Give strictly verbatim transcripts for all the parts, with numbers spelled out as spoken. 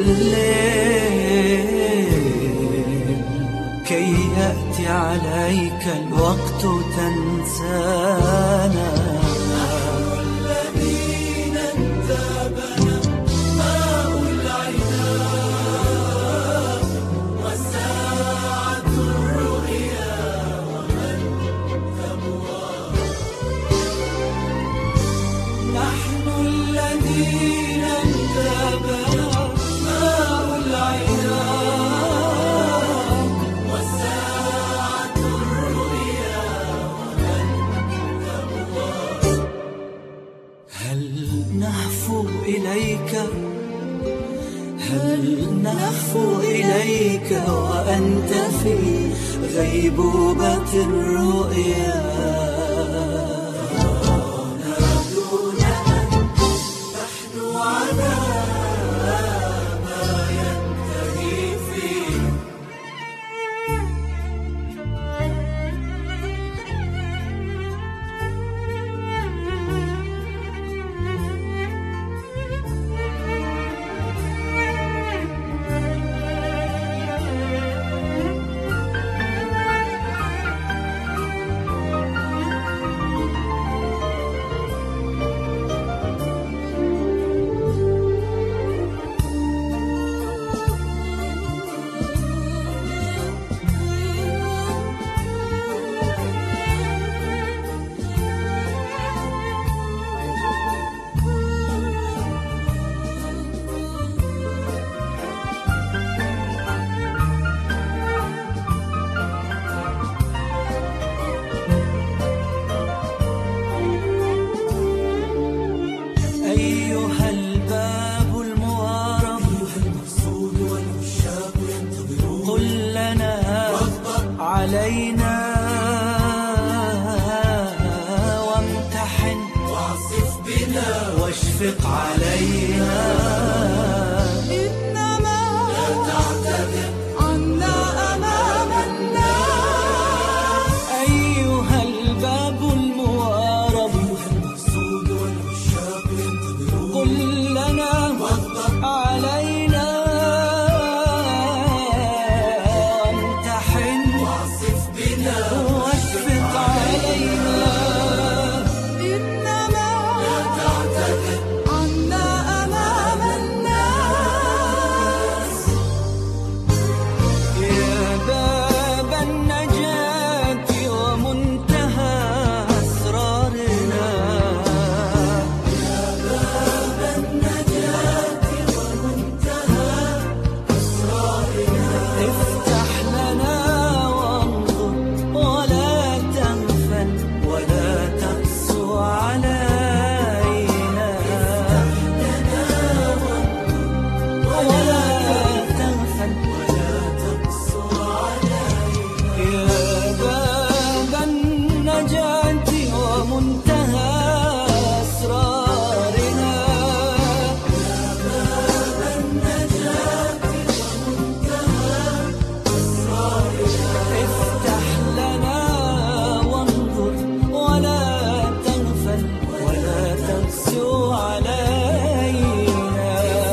الليل كي يأتي عليك الوقت تنسانا. الذين انتابنا ماء العناب وساعة الرؤيا ومن تبوى. نحن الذين انتابنا ماء العناب وساعة الرؤيا ومن تبوى. هل نهفو إليك هل نهفو إليك وأنت في غيبوبة الرؤيا؟ دون أن تحنو على ما ينتهي فيه. أيها الباب الموارب المرصود والعشاق ينتظرون. قل لنا علينا وامتحن واعصف بنا واشفق علينا. إنما لا تعتذر عنا أمام الناس. أيها الباب الموارب المرصود والعشاق ينتظرون. قل لنا علينا وامتحن واعصف بنا واشفق علينا. إنما لا تعتذر عنا أمام الناس. يا باب النجاة ومنتهى أسرارنا. يا باب النجاة ومنتهى أسرارنا. افتح لنا وانظر ولا تغفل ولا تقسو علينا. ولا تغفل ولا تقسو علينا. يا باب النجاة ومنتهى أسرارنا. يا باب النجاة ومنتهى أسرارنا. افتح لنا وانظر ولا تغفل ولا تقسو علينا.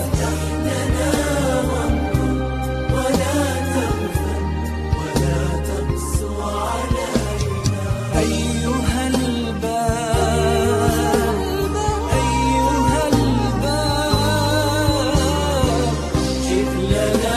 ولا تغفل ولا تقسو علينا. أيها الباب أيها الباب جئ لنا